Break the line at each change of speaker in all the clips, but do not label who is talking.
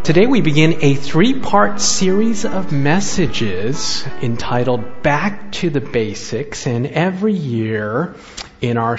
Today we begin a three-part series of messages entitled Back to the Basics, and every year in our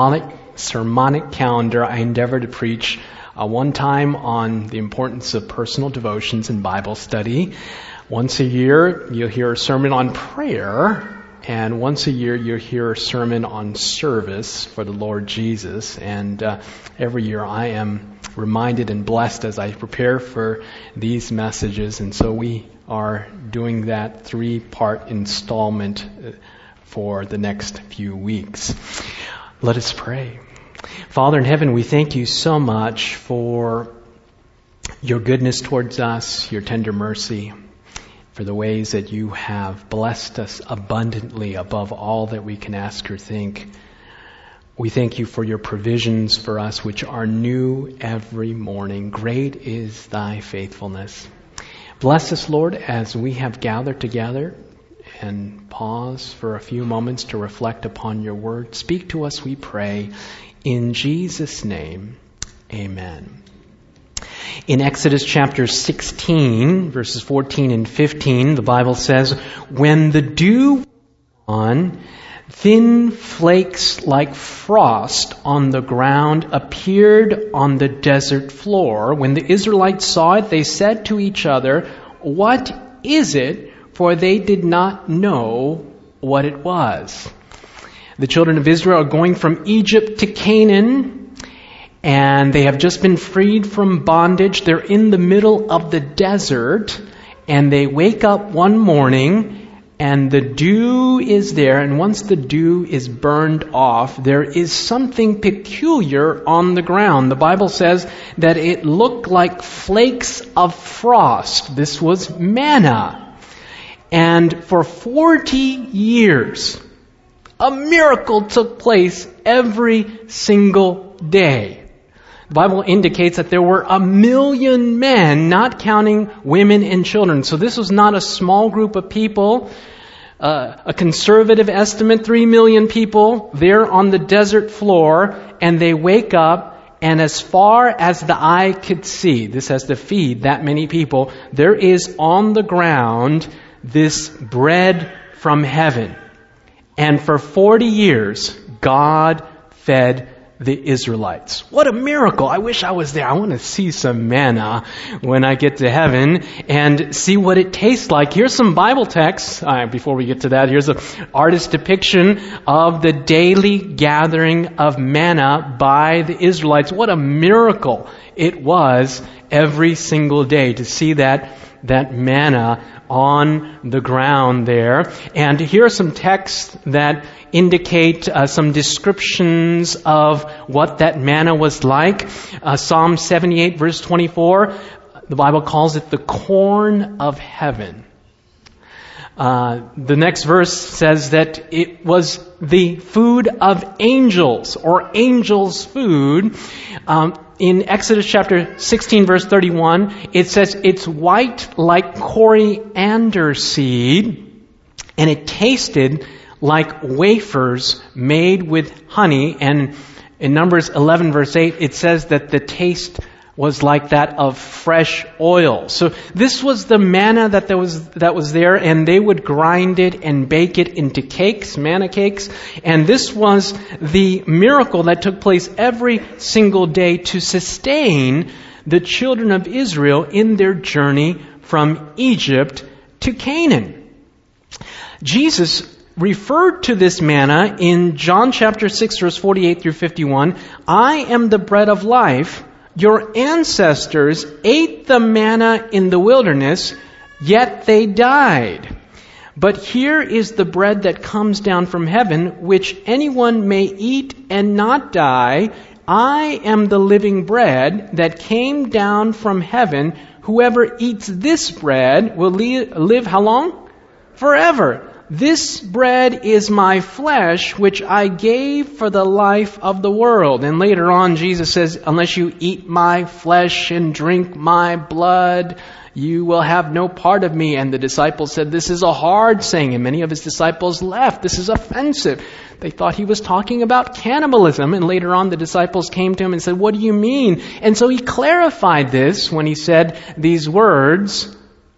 sermonic calendar I endeavor to preach one time on the importance of personal devotions and Bible study. Once a year you'll hear a sermon on prayer, and once a year you'll hear a sermon on service for the Lord Jesus. And every year I am reminded and blessed as I prepare for these messages, and so we are doing that three-part installment for the next few weeks. Let us pray. Father in heaven, we thank you so much for your goodness towards us, your tender mercy, for the ways that you have blessed us abundantly above all that we can ask or think. We thank you for your provisions for us, which are new every morning. Great is thy faithfulness. Bless us, Lord, as we have gathered together and pause for a few moments to reflect upon your word. Speak to us, we pray. In Jesus' name, amen. In Exodus chapter 16, verses 14 and 15, the Bible says, "When the dew on, thin flakes like frost on the ground appeared on the desert floor. When the Israelites saw it, they said to each other, 'What is it?' For they did not know what it was." The children of Israel are going from Egypt to Canaan, and they have just been freed from bondage. They're in the middle of the desert, and they wake up one morning and the dew is there, and once the dew is burned off, there is something peculiar on the ground. The Bible says that it looked like flakes of frost. This was manna. And for 40 years, a miracle took place every single day. The Bible indicates that there were 1 million men, not counting women and children. So this was not a small group of people. A conservative estimate, 3 million people there on the desert floor, and they wake up, and as far as the eye could see, this has to feed that many people, there is on the ground this bread from heaven. And for 40 years, God fed the Israelites. What a miracle. I wish I was there. I want to see some manna when I get to heaven and see what it tastes like. Here's some Bible texts. Before we get to that, here's an artist's depiction of the daily gathering of manna by the Israelites. What a miracle it was every single day to see that manna on the ground there. And here are some texts that indicate some descriptions of what that manna was like. Psalm 78 verse 24, the Bible calls it the corn of heaven. The next verse says that it was the food of angels, or angels' food. In Exodus chapter 16 verse 31, it says it's white like coriander seed, and it tasted like wafers made with honey. And in Numbers 11 verse 8, it says that the taste was like that of fresh oil. So this was the manna that was there, and they would grind it and bake it into cakes, manna cakes. And this was the miracle that took place every single day to sustain the children of Israel in their journey from Egypt to Canaan. Jesus referred to this manna in John chapter 6 verse 48 through 51. "I am the bread of life. Your ancestors ate the manna in the wilderness, yet they died. But here is the bread that comes down from heaven, which anyone may eat and not die. I am the living bread that came down from heaven. Whoever eats this bread will live how long? Forever. this bread is my flesh, which I gave for the life of the world. And later on, Jesus says, unless you eat my flesh and drink my blood, you will have no part of me. And the disciples said, this is a hard saying. And many of his disciples left. This is offensive. They thought he was talking about cannibalism. And later on, the disciples came to him and said, what do you mean? And so he clarified this when he said these words.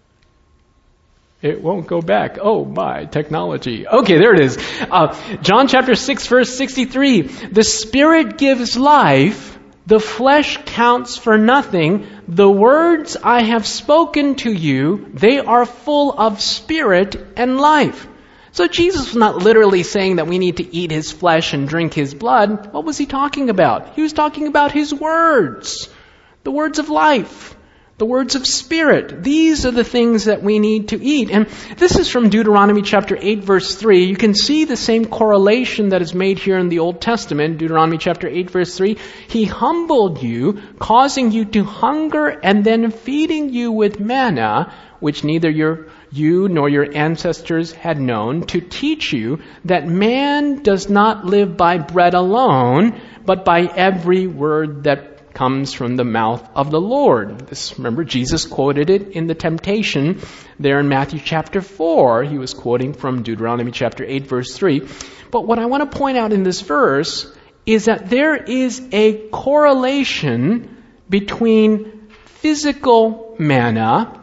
It won't go back. Oh my, technology. Okay, there it is. John chapter 6, verse 63. The Spirit gives life. The flesh counts for nothing. The words I have spoken to you, they are full of spirit and life. So Jesus was not literally saying that we need to eat his flesh and drink his blood. What was he talking about? He was talking about his words. The words of life. The words of spirit. These are the things that we need to eat. And this is from Deuteronomy chapter 8, verse 3. You can see the same correlation that is made here in the Old Testament. Deuteronomy chapter 8, verse 3. He humbled you, causing you to hunger, and then feeding you with manna, which neither you nor your ancestors had known, to teach you that man does not live by bread alone, but by every word that comes from the mouth of the Lord. This, remember, Jesus quoted it in the temptation there in Matthew chapter 4. He was quoting from Deuteronomy chapter 8, verse 3. But what I want to point out in this verse is that there is a correlation between physical manna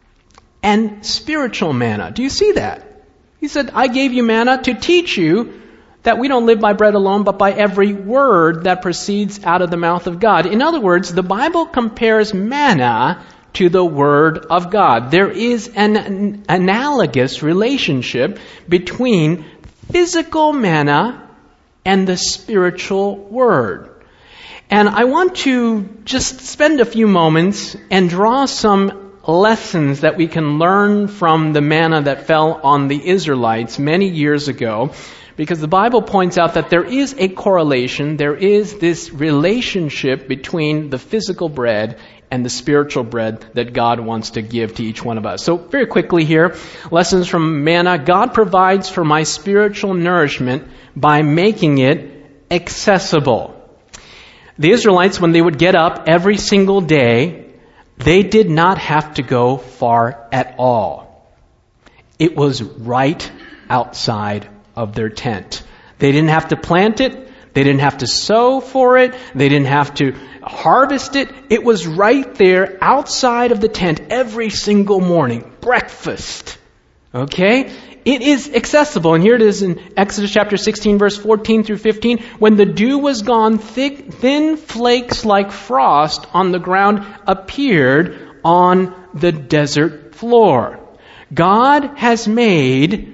and spiritual manna. Do you see that? He said, I gave you manna to teach you that we don't live by bread alone, but by every word that proceeds out of the mouth of God. In other words, the Bible compares manna to the Word of God. There is an analogous relationship between physical manna and the spiritual Word. And I want to just spend a few moments and draw some lessons that we can learn from the manna that fell on the Israelites many years ago. Because the Bible points out that there is a correlation, there is this relationship between the physical bread and the spiritual bread that God wants to give to each one of us. So very quickly here, lessons from manna. God provides for my spiritual nourishment by making it accessible. The Israelites, when they would get up every single day, they did not have to go far at all. It was right outside of their tent. They didn't have to plant it. They didn't have to sow for it. They didn't have to harvest it. It was right there outside of the tent every single morning. Breakfast. Okay? It is accessible. And here it is in Exodus chapter 16, verse 14 through 15. When the dew was gone, thin flakes like frost on the ground appeared on the desert floor. God has made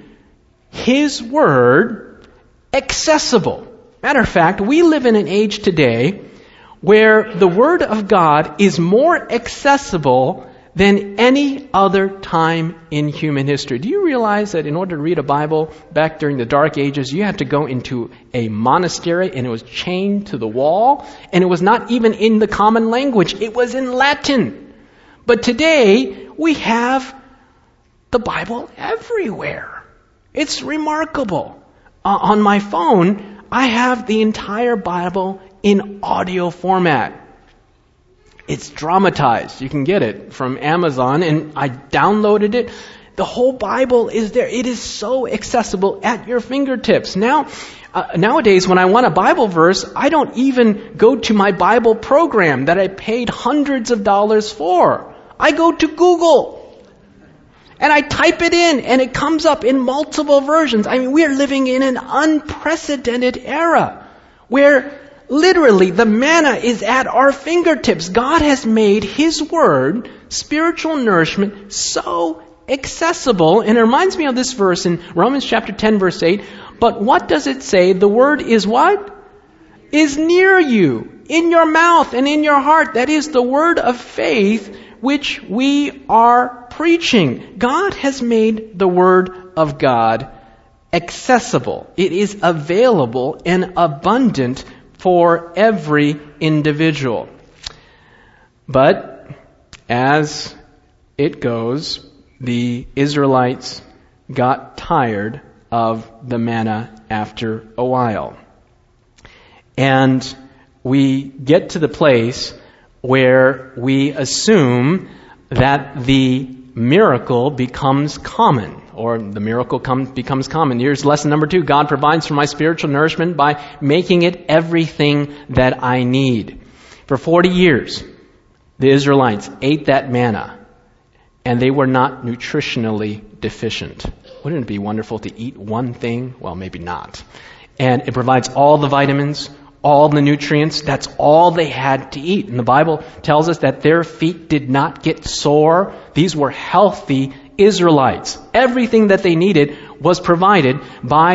His Word accessible. Matter of fact, we live in an age today where the Word of God is more accessible than any other time in human history. Do you realize that in order to read a Bible back during the Dark Ages, you had to go into a monastery and it was chained to the wall, and it was not even in the common language. It was in Latin. But today, we have the Bible everywhere. It's remarkable. On my phone, I have the entire Bible in audio format. It's dramatized. You can get it from Amazon, and I downloaded it. The whole Bible is there. It is so accessible at your fingertips. Nowadays, when I want a Bible verse, I don't even go to my Bible program that I paid hundreds of dollars for. I go to Google. And I type it in, and it comes up in multiple versions. I mean, we are living in an unprecedented era where literally the manna is at our fingertips. God has made His Word, spiritual nourishment, so accessible. And it reminds me of this verse in Romans chapter 10, verse 8. But what does it say? The Word is what? Is near you, in your mouth and in your heart. That is the word of faith which we are preaching. God has made the Word of God accessible. It is available and abundant for every individual. But as it goes, the Israelites, got tired of the manna after a while. And we get to the place where we assume that the miracle becomes common, or the miracle becomes common. Here's lesson number 2. God provides for my spiritual nourishment by making it everything that I need. For 40 years, the Israelites ate that manna, and they were not nutritionally deficient. Wouldn't it be wonderful to eat one thing? Well, maybe not. And it provides all the vitamins, all the nutrients. That's all they had to eat. And the Bible tells us that their feet did not get sore. These were healthy Israelites. Everything that they needed was provided by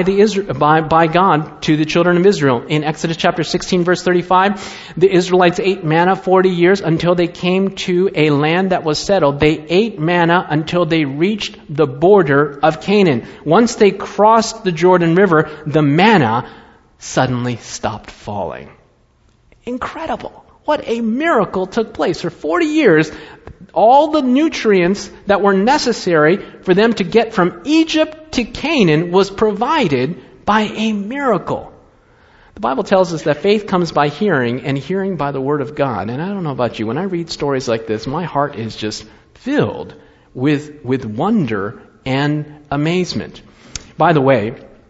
God to the children of Israel. In Exodus chapter 16, verse 35, the Israelites ate manna 40 years until they came to a land that was settled. They ate manna until they reached the border of Canaan. Once they crossed the Jordan River, the manna suddenly stopped falling. Incredible. What a miracle took place. For 40 years, all the nutrients that were necessary for them to get from Egypt to Canaan was provided by a miracle. The Bible tells us that faith comes by hearing, and hearing by the Word of God. And I don't know about you, when I read stories like this, my heart is just filled with wonder and amazement. By the way,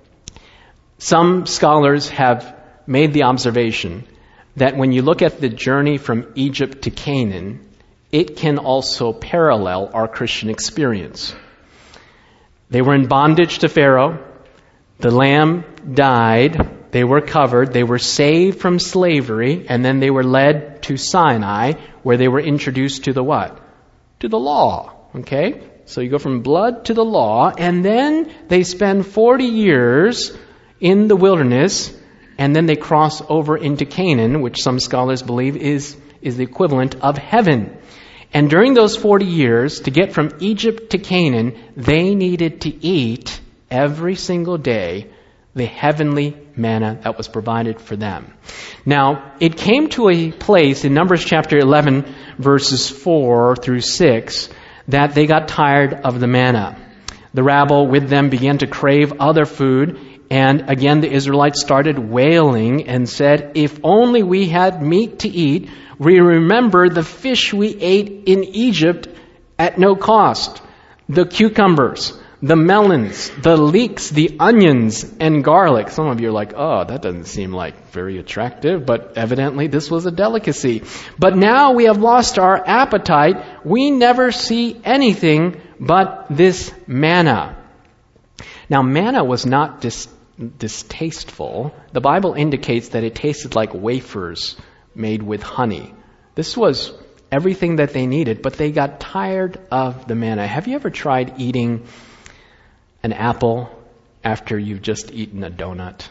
some scholars have made the observation that when you look at the journey from Egypt to Canaan, it can also parallel our Christian experience. They were in bondage to Pharaoh. The lamb died. They were covered. They were saved from slavery. And then they were led to Sinai, where they were introduced to the what? To the law. Okay? So you go from blood to the law. And then they spend 40 years in the wilderness. And then they cross over into Canaan, which some scholars believe is the equivalent of heaven. And during those 40 years, to get from Egypt to Canaan, they needed to eat every single day the heavenly manna that was provided for them. Now, it came to a place in Numbers chapter 11, verses 4 through 6, that they got tired of the manna. The rabble with them began to crave other food. And again, the Israelites started wailing and said, "If only we had meat to eat. We remember the fish we ate in Egypt at no cost. The cucumbers, the melons, the leeks, the onions, and garlic." Some of you are like, "Oh, that doesn't seem like very attractive," but evidently this was a delicacy. "But now we have lost our appetite. We never see anything but this manna." Now, manna was not distasteful. The Bible indicates that it tasted like wafers made with honey. This was everything that they needed, but they got tired of the manna. Have you ever tried eating an apple after you've just eaten a donut?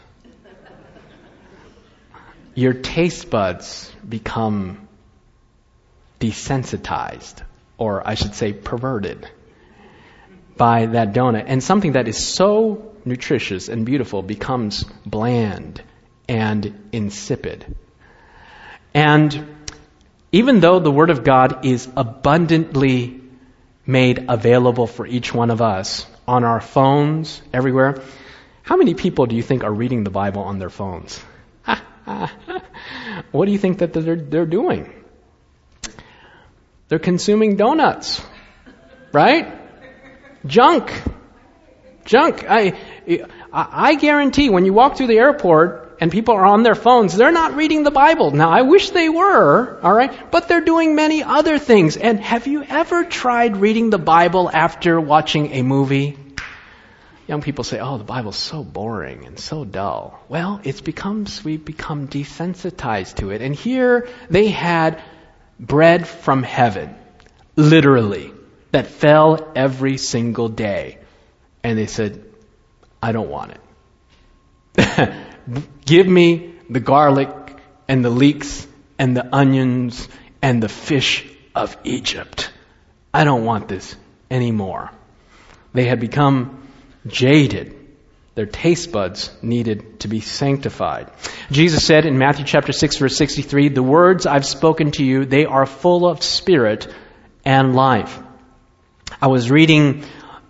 Your taste buds become desensitized, or I should say perverted, by that donut. And something that is so nutritious and beautiful becomes bland and insipid. And even though the Word of God is abundantly made available for each one of us on our phones, everywhere, how many people do you think are reading the Bible on their phones? What do you think that they're doing? They're consuming donuts, right? Junk. I guarantee when you walk through the airport and people are on their phones, they're not reading the Bible. Now, I wish they were, all right? But they're doing many other things. And have you ever tried reading the Bible after watching a movie? Young people say, "Oh, the Bible's so boring and so dull." Well, we've become desensitized to it. And here they had bread from heaven, literally, that fell every single day. And they said, "I don't want it. Give me the garlic and the leeks and the onions and the fish of Egypt. I don't want this anymore." They had become jaded. Their taste buds needed to be sanctified. Jesus said in Matthew chapter 6, verse 63, "The words I've spoken to you, they are full of spirit and life." I was reading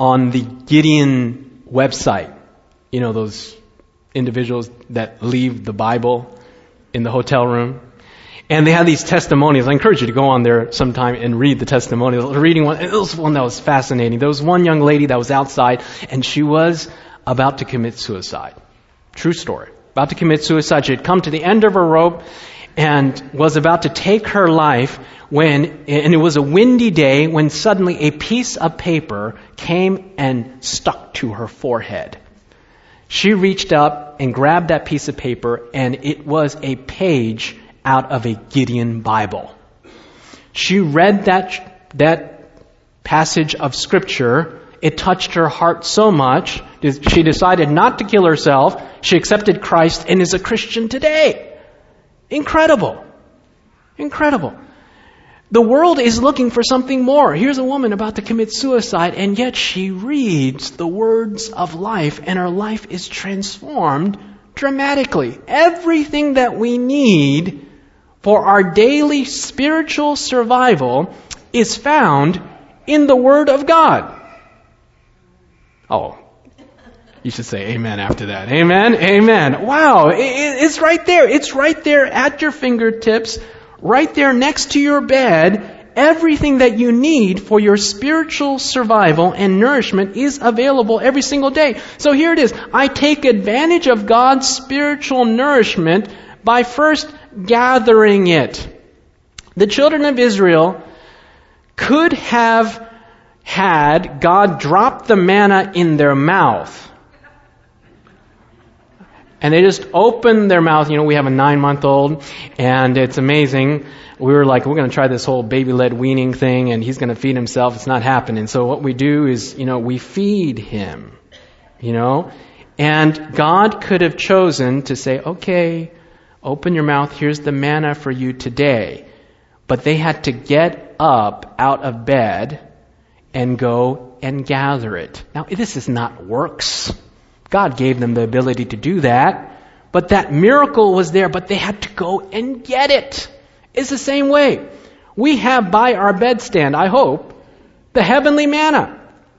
on the Gideon website. You know, those individuals that leave the Bible in the hotel room. And they have these testimonials. I encourage you to go on there sometime and read the testimonials. Reading one, it was one that was fascinating. There was one young lady that was outside, and she was about to commit suicide. True story. About to commit suicide. She had come to the end of her rope and was about to take her life and it was a windy day, when suddenly a piece of paper came and stuck to her forehead. She reached up and grabbed that piece of paper, and it was a page out of a Gideon Bible. She read that passage of Scripture. It touched her heart so much, she decided not to kill herself. She accepted Christ and is a Christian today. Incredible. Incredible. The world is looking for something more. Here's a woman about to commit suicide, and yet she reads the words of life, and her life is transformed dramatically. Everything that we need for our daily spiritual survival is found in the Word of God. Oh, you should say amen after that. Amen, amen. Wow, it's right there. It's right there at your fingertips, right there next to your bed. Everything that you need for your spiritual survival and nourishment is available every single day. So here it is. I take advantage of God's spiritual nourishment by first gathering it. The children of Israel could have had God drop the manna in their mouth. And they just opened their mouth. You know, we have a 9-month-old, and it's amazing. We were like, we're going to try this whole baby-led weaning thing, and he's going to feed himself. It's not happening. So what we do is, we feed him, And God could have chosen to say, okay, open your mouth. Here's the manna for you today. But they had to get up out of bed and go and gather it. Now, this is not works. God gave them the ability to do that. But that miracle was there, but they had to go and get it. It's the same way. We have by our bedstand, I hope, the heavenly manna.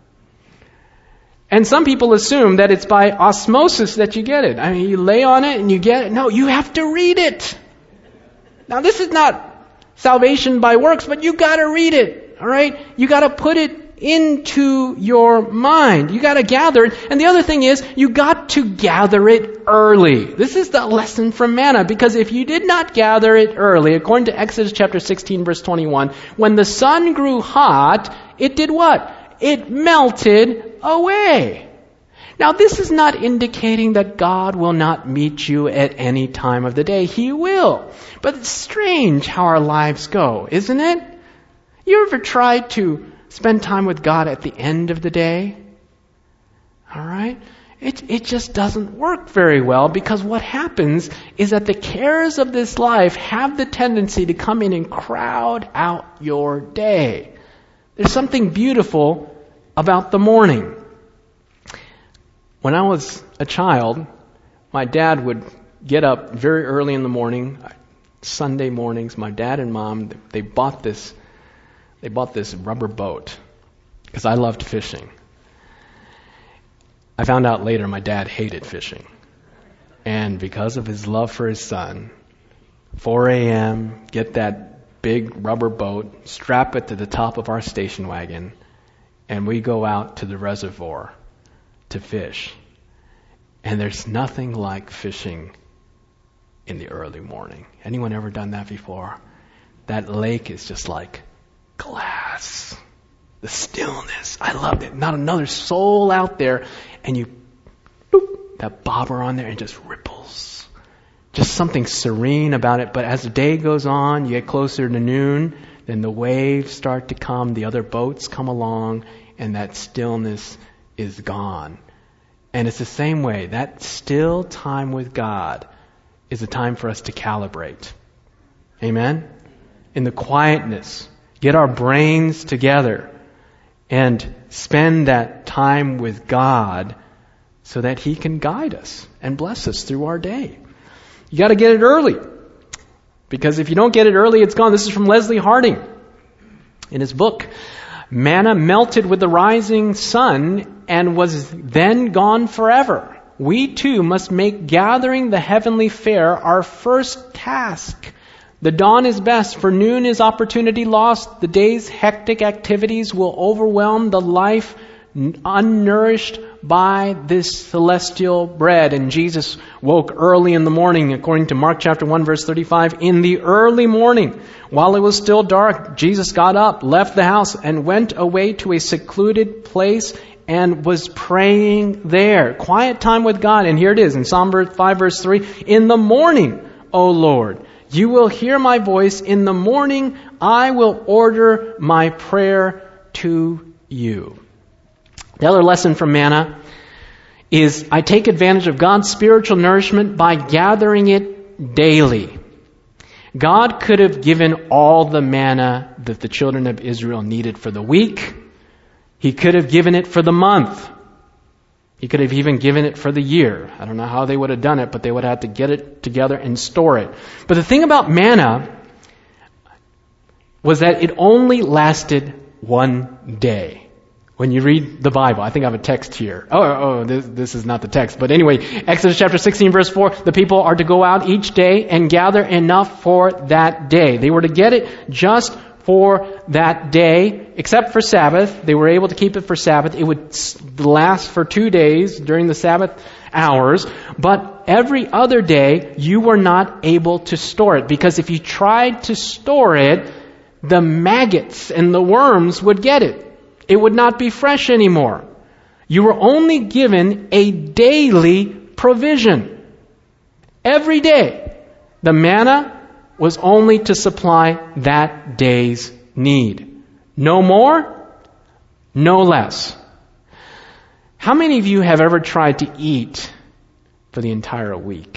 And some people assume that it's by osmosis that you get it. I mean, you lay on it and you get it. No, you have to read it. Now, this is not salvation by works, but you got to read it. All right? You got to put it into your mind. You got to gather it. And the other thing is, you got to gather it early. This is the lesson from manna, because if you did not gather it early, according to Exodus chapter 16, verse 21, when the sun grew hot, it did what? It melted away. Now, this is not indicating that God will not meet you at any time of the day. He will. But it's strange how our lives go, isn't it? You ever tried to spend time with God at the end of the day? All right? It just doesn't work very well, because what happens is that the cares of this life have the tendency to come in and crowd out your day. There's something beautiful about the morning. When I was a child, my dad would get up very early in the morning. Sunday mornings, my dad and mom, they bought this rubber boat because I loved fishing. I found out later my dad hated fishing. And because of his love for his son, 4 a.m., get that big rubber boat, strap it to the top of our station wagon, and we go out to the reservoir to fish. And there's nothing like fishing in the early morning. Anyone ever done that before? That lake is just like glass. The stillness. I loved it. Not another soul out there. And you, boop, that bobber on there, and just ripples. Just something serene about it. But as the day goes on, you get closer to noon, then the waves start to come, the other boats come along, and that stillness is gone. And it's the same way. That still time with God is a time for us to calibrate. Amen? In the quietness. Get our brains together and spend that time with God so that He can guide us and bless us through our day. You got to get it early, because if you don't get it early, it's gone. This is from Leslie Harding in his book, Manna melted with the rising sun and was then gone forever. We too must make gathering the heavenly fare our first task. The dawn is best, for noon is opportunity lost. The day's hectic activities will overwhelm the life unnourished by this celestial bread. And Jesus woke early in the morning, according to Mark chapter 1, verse 35. In the early morning, while it was still dark, Jesus got up, left the house, and went away to a secluded place and was praying there. Quiet time with God. And here it is in Psalm 5, verse 3. In the morning, O Lord, you will hear my voice. In the morning, I will order my prayer to you. The other lesson from manna is I take advantage of God's spiritual nourishment by gathering it daily. God could have given all the manna that the children of Israel needed for the week. He could have given it for the month. He could have even given it for the year. I don't know how they would have done it, but they would have to get it together and store it. But the thing about manna was that it only lasted one day. When you read the Bible, I think I have a text here. This is not the text. But anyway, Exodus chapter 16, verse 4, the people are to go out each day and gather enough for that day. They were to get it just for that day, except for Sabbath. They were able to keep it for Sabbath. It would last for 2 days during the Sabbath hours. But every other day, you were not able to store it. Because if you tried to store it, the maggots and the worms would get it. It would not be fresh anymore. You were only given a daily provision. Every day. The manna was only to supply that day's need. No more, no less. How many of you have ever tried to eat for the entire week?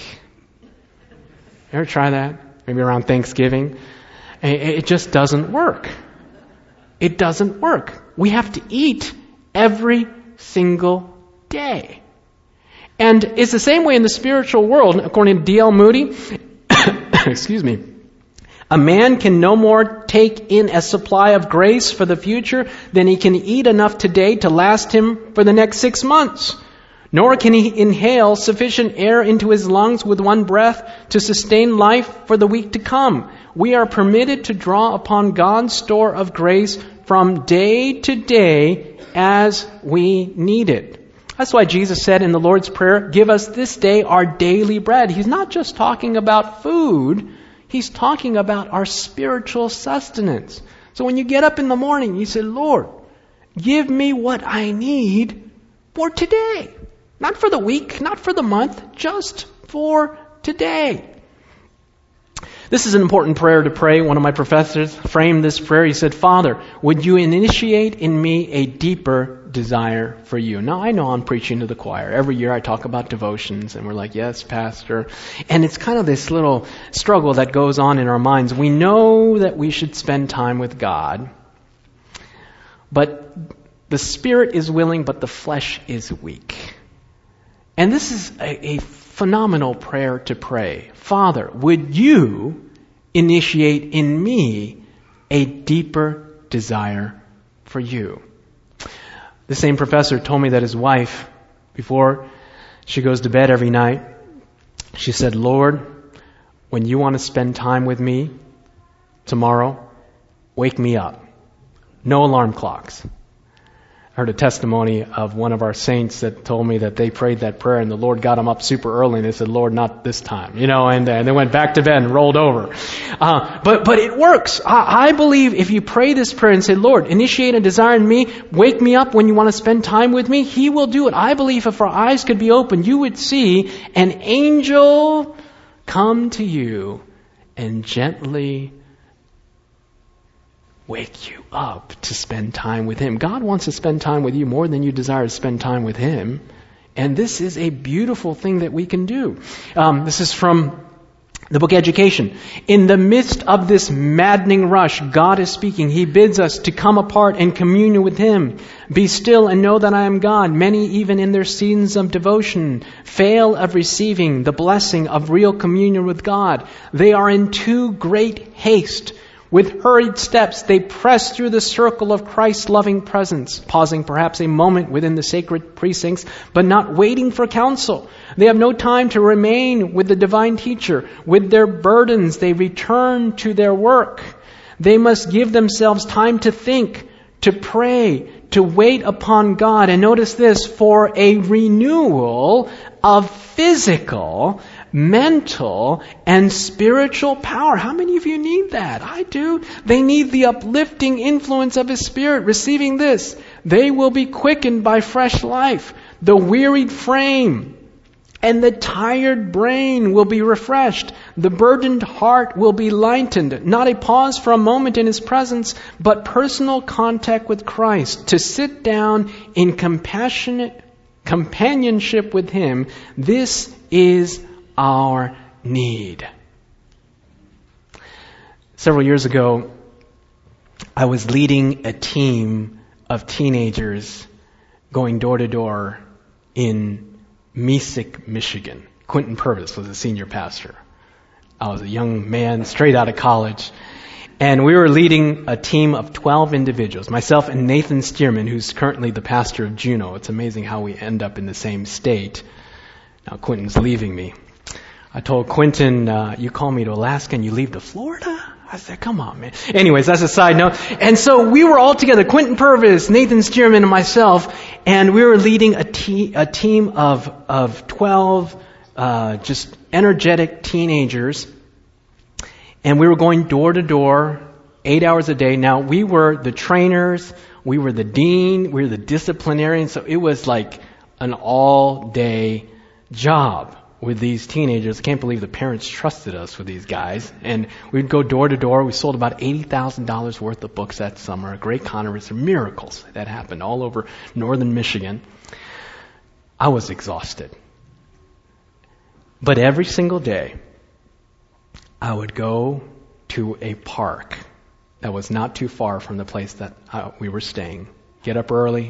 Ever try that? Maybe around Thanksgiving? It just doesn't work. It doesn't work. We have to eat every single day. And it's the same way in the spiritual world, according to D.L. Moody. Excuse me. A man can no more take in a supply of grace for the future than he can eat enough today to last him for the next 6 months. Nor can he inhale sufficient air into his lungs with one breath to sustain life for the week to come. We are permitted to draw upon God's store of grace from day to day as we need it. That's why Jesus said in the Lord's Prayer, give us this day our daily bread. He's not just talking about food. He's talking about our spiritual sustenance. So when you get up in the morning, you say, Lord, give me what I need for today. Not for the week, not for the month, just for today. This is an important prayer to pray. One of my professors framed this prayer. He said, Father, would you initiate in me a deeper desire for you? Now, I know I'm preaching to the choir. Every year I talk about devotions, and we're like, yes, Pastor. And it's kind of this little struggle that goes on in our minds. We know that we should spend time with God, but the spirit is willing, but the flesh is weak. And this is a phenomenal prayer to pray. Father, would you initiate in me a deeper desire for you? The same professor told me that his wife, before she goes to bed every night, she said, Lord, when you want to spend time with me tomorrow, wake me up. No alarm clocks. I heard a testimony of one of our saints that told me that they prayed that prayer and the Lord got them up super early and they said, Lord, not this time, and they went back to bed and rolled over. But it works. I believe if you pray this prayer and say, Lord, initiate a desire in me, wake me up when you want to spend time with me, He will do it. I believe if our eyes could be open, you would see an angel come to you and gently wake you up to spend time with Him. God wants to spend time with you more than you desire to spend time with Him. And this is a beautiful thing that we can do. This is from the book Education. In the midst of this maddening rush, God is speaking. He bids us to come apart and commune with Him. Be still and know that I am God. Many, even in their seasons of devotion, fail of receiving the blessing of real communion with God. They are in too great haste With hurried steps, they press through the circle of Christ's loving presence, pausing perhaps a moment within the sacred precincts, but not waiting for counsel. They have no time to remain with the divine teacher. With their burdens, they return to their work. They must give themselves time to think, to pray, to wait upon God. And notice this, for a renewal of physical, mental, and spiritual power. How many of you need that? I do. They need the uplifting influence of His Spirit. Receiving this, they will be quickened by fresh life. The wearied frame and the tired brain will be refreshed. The burdened heart will be lightened. Not a pause for a moment in His presence, but personal contact with Christ. To sit down in compassionate companionship with Him. This is our need. Several years ago, I was leading a team of teenagers going door to door in Mesick, Michigan. Quentin Purvis was a senior pastor. I was a young man straight out of college. And we were leading a team of 12 individuals, myself and Nathan Stearman, who's currently the pastor of Juneau. It's amazing how we end up in the same state. Now Quentin's leaving me. I told Quentin, you call me to Alaska and you leave to Florida? I said, come on, man. Anyways, that's a side note. And so we were all together, Quentin Purvis, Nathan Stearman, and myself, and we were leading a team of 12 just energetic teenagers. And we were going door to door, 8 hours a day. Now, we were the trainers, we were the dean, we were the disciplinarians, so it was like an all-day job with these teenagers. I can't believe the parents trusted us with these guys. And we'd go door to door. We sold about $80,000 worth of books that summer. A great conference of miracles that happened all over northern Michigan. I was exhausted. But every single day, I would go to a park that was not too far from the place that we were staying. Get up early,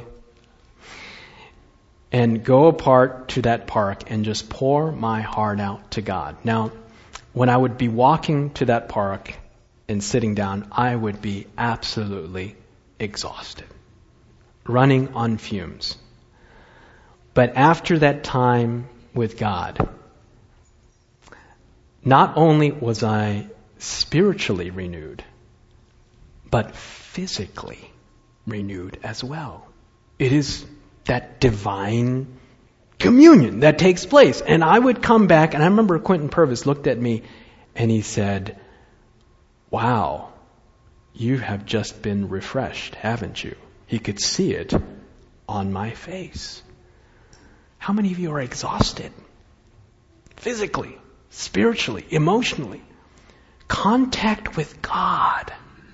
and go apart to that park and just pour my heart out to God. Now, when I would be walking to that park and sitting down, I would be absolutely exhausted, running on fumes. But after that time with God, not only was I spiritually renewed, but physically renewed as well. It is that divine communion that takes place. And I would come back, and I remember Quentin Purvis looked at me and he said, wow, you have just been refreshed, haven't you? He could see it on my face. How many of you are exhausted? Physically, spiritually, emotionally. Contact with God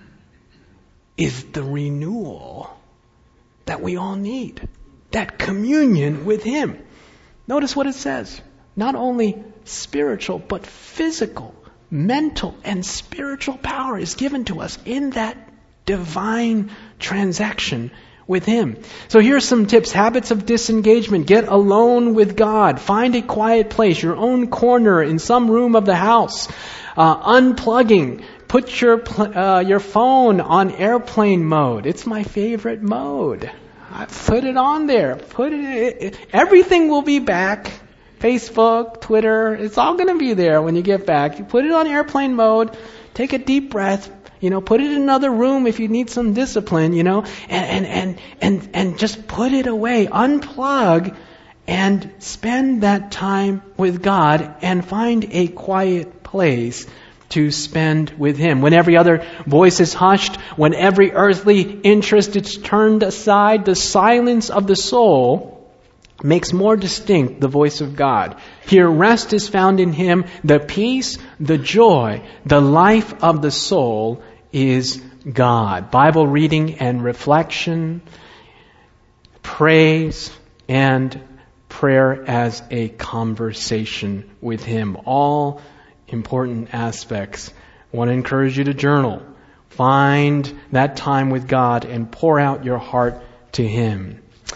is the renewal that we all need. That communion with Him. Notice what it says. Not only spiritual, but physical, mental, and spiritual power is given to us in that divine transaction with Him. So here's some tips. Habits of disengagement. Get alone with God. Find a quiet place, your own corner in some room of the house. Unplugging. Put your phone on airplane mode. It's my favorite mode. I put it on there. Everything will be back. Facebook, Twitter, it's all going to be there when you get back. You put it on airplane mode. Take a deep breath. Put it in another room if you need some discipline. And just put it away. Unplug and spend that time with God and find a quiet place to spend with Him. When every other voice is hushed, when every earthly interest is turned aside, the silence of the soul makes more distinct the voice of God. Here rest is found in Him. The peace, the joy, the life of the soul is God. Bible reading and reflection, praise, and prayer as a conversation with Him. All important aspects. I want to encourage you to journal. Find that time with God and pour out your heart to Him.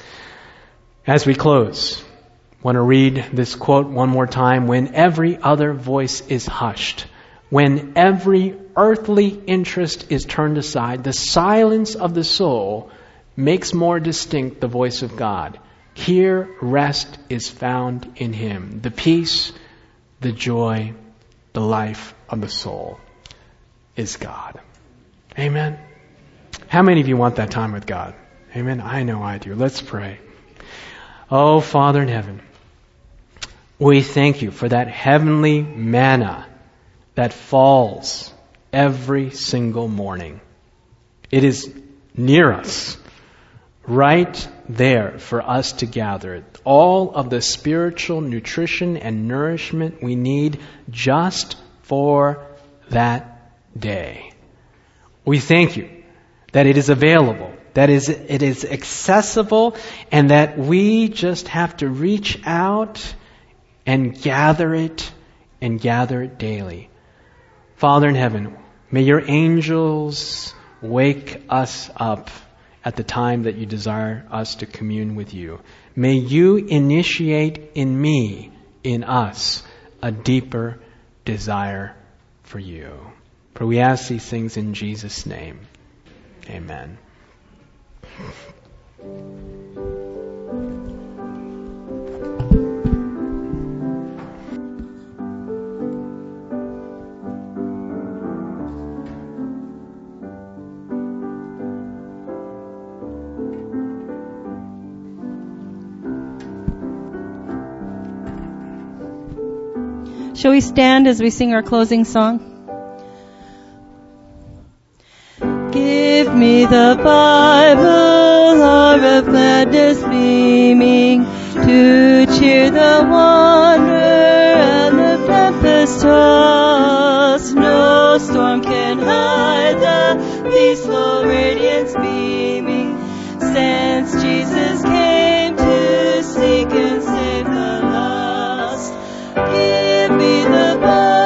As we close, I want to read this quote one more time. When every other voice is hushed, when every earthly interest is turned aside. The silence of the soul makes more distinct the voice of God. Here, rest is found in Him. The peace, the joy, the life of the soul is God. Amen. How many of you want that time with God? Amen. I know I do. Let's pray. Oh, Father in heaven, we thank you for that heavenly manna that falls every single morning. It is near us, right there for us to gather. All of the spiritual nutrition and nourishment we need just for that day. We thank you that it is available, that it is accessible, and that we just have to reach out and gather it daily. Father in heaven, may your angels wake us up at the time that you desire us to commune with you. May you initiate in me, in us, a deeper desire for you. For we ask these things in Jesus' name. Amen.
Shall we stand as we sing our closing song? Give me the Bible, hour of gladness beaming, to cheer the wanderer and the tempest tossed. No storm can hide the peaceful radiance beaming, since Jesus came to seek and save the lost. Give me the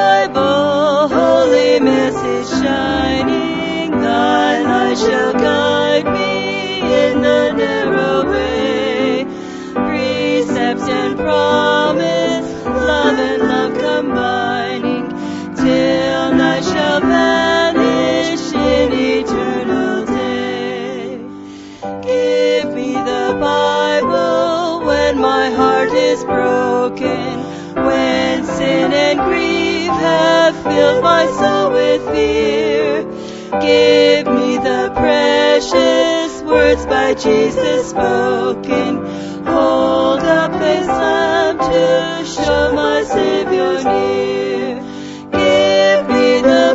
Bible, holy message shining, thy light shall guide me in the narrow way. Precepts and promise, love and love combining, till night shall vanish in eternal day. Give me the Bible when my heart is broken, when sin and grief have filled my soul with fear. Give me the precious words by Jesus spoken. Hold up His lamp to show my Savior near. Give me the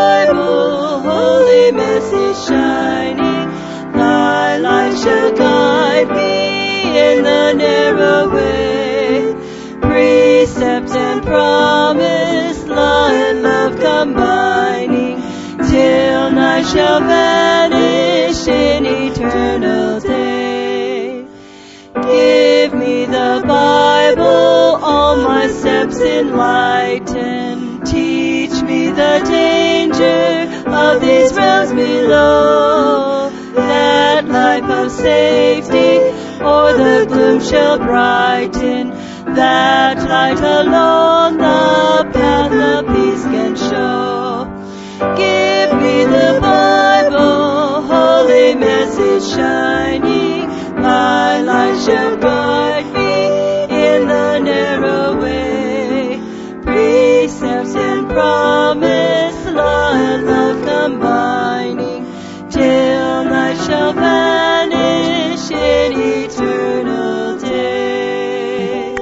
Bible, holy message shining. Thy light shall guide me in the narrow way. Precept and promise, law and love combining, till night shall vanish in eternal day. Give me the Bible, all my steps enlighten. Teach me the danger of these realms below, that life of safety o'er the gloom shall brighten, that light alone the path of peace can show. Give me the Bible, holy message shining, thy light shall guide me in the narrow way. Precepts and promise, law and love combining, till night shall vanish in eternal day.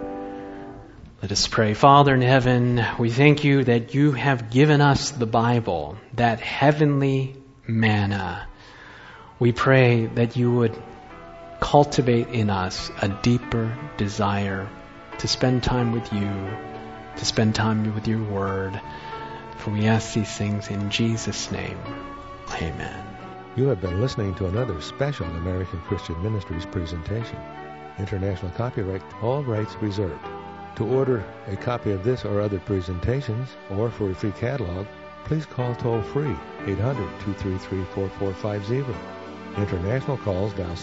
Let us pray. Father in heaven, we thank you that you have given us the Bible, that heavenly manna. We pray that you would cultivate in us a deeper desire to spend time with you, to spend time with your word. For we ask these things in Jesus' name. Amen.
You have been listening to another special American Christian Ministries presentation. International copyright, all rights reserved. To order a copy of this or other presentations, or for a free catalog, please call toll-free 800-233-4450. International calls dial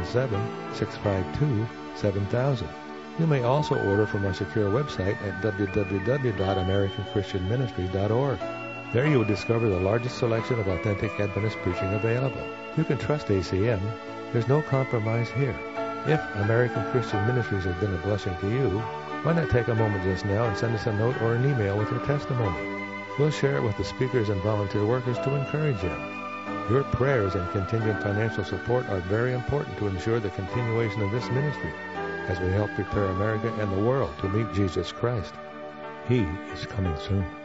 717-652-7000. You may also order from our secure website at www.americanchristianministry.org. There you will discover the largest selection of authentic Adventist preaching available. You can trust ACM. There's no compromise here. If American Christian Ministries has been a blessing to you, why not take a moment just now and send us a note or an email with your testimony? We'll share it with the speakers and volunteer workers to encourage them. Your prayers and contingent financial support are very important to ensure the continuation of this ministry as we help prepare America and the world to meet Jesus Christ. He is coming soon.